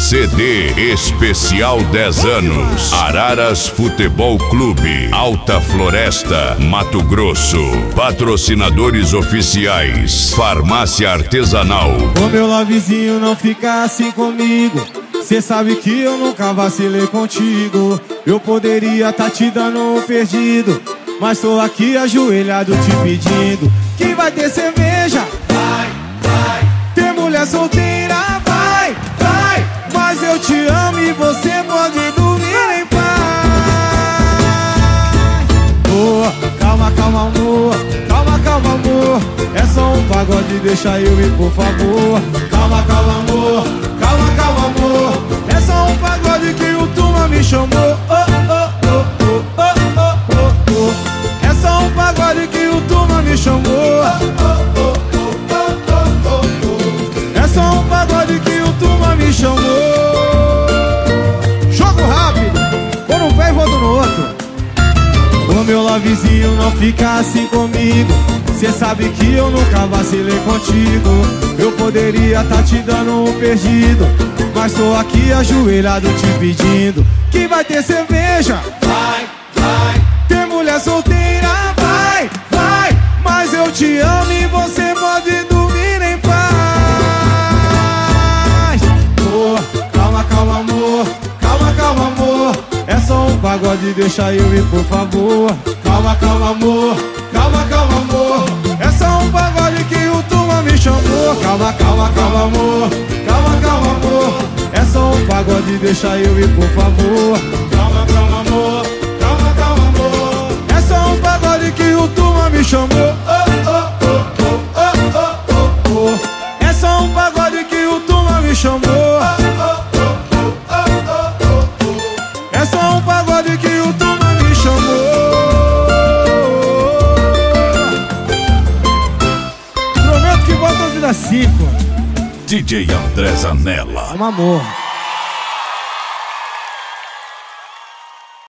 CD especial 10 anos. Araras Futebol Clube, Alta Floresta, Mato Grosso. Patrocinadores oficiais: Farmácia Artesanal. Ô meu lovezinho, não fica assim comigo. Cê sabe que eu nunca vacilei contigo. Eu poderia tá te dando um perdido, mas tô aqui ajoelhado te pedindo que vai ter cerveja, vai, vai. Ter mulher solteira, vai, vai. Mas eu te amo e você pode dormir em paz. Boa, calma, calma, amor. Calma, calma, amor. É só um pagode, deixa eu ir, por favor. Calma, calma, amor. Calma, calma, amor. É só um pagode que o Tuma me chamou. Oh, oh, oh, oh, oh, oh, oh, oh. É só um pagode que o Tuma me chamou. Oh, oh, oh, oh, oh, oh, oh. É só um pagode que o Tuma me chamou. Jogo rápido, vou num pé e vou no outro. Ô meu lovezinho, não fica assim comigo. Cê sabe que eu nunca vacilei contigo. Eu poderia tá te dando um perdido, mas tô aqui ajoelhado te pedindo que vai ter cerveja, vai, vai. Ter mulher solteira, vai, vai. Mas eu te amo e você pode dormir em paz. Oh, calma, calma, amor. Calma, calma, amor. É só um pagode, deixa eu ir, por favor. Calma, calma, amor. Calma, calma, amor. É só um pagode que o Tuma me chamou. Calma, calma, calma, amor. Calma, calma, amor. É só um pagode, deixa eu ir, por favor. Calma, calma, amor. Calma, calma, amor. É só um pagode que o Tuma me chamou. Oh, oh, oh, oh, oh, oh, oh, oh. É só um pagode que o Tuma me chamou. Oh, oh, oh, oh, oh, oh, oh. É só um pagode que o Tuma me chamou. Prometo que volta a vida 5. DJ André Zanella. Um amor.